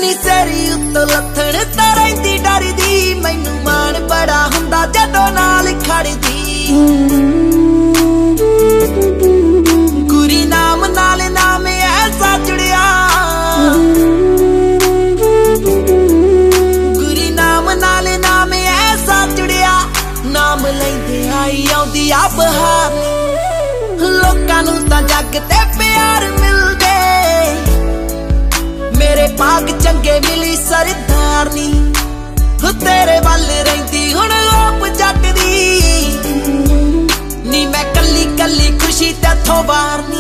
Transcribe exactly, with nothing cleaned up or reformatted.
ਨੀ ਤੇਰੀ ਉੱਤੋਂ ਲੱਥਣ ਤਾਂ ਰਹਿੰਦੀ ਡਰਦੀ, ਮੈਨੂੰ ਮਾਣ ਬੜਾ ਹੁੰਦਾ ਜਦੋਂ ਨਾਲ ਖੜਦੀ। ਗੁਰੀ ਨਾਮ ਨਾਲ ਨਾਮ ਐਸਾ ਜੁੜਿਆ, ਗੁਰੀ ਨਾਮ ਨਾਲ ਨਾਮ ਐਸਾ ਜੁੜਿਆ, ਨਾਮ ਲੈਂਦੇ ਆਈ ਆਉਂਦੀ ਆ ਬਹਾਰ ਨੀ। ਲੋਕਾਂ ਨੂੰ ਤਾਂ ਜੱਗ ਤੇ ਪਿਆਰ ਮਿਲਦੇ, ਮੇਰੇ ਭਾਗ ਚੰਗੇ ਮਿਲੀ ਸਰਦਾਰਨੀ। ਤੇਰੇ ਵੱਲ ਰਹਿੰਦੀ ਹੁਣ ਆਪ ਜੱਟ ਦੀ, ਨੀ ਮੈਂ ਕੱਲੀ ਕੱਲੀ ਖੁਸ਼ੀ ਤੇਥੋਂ ਵਾਰਨੀ।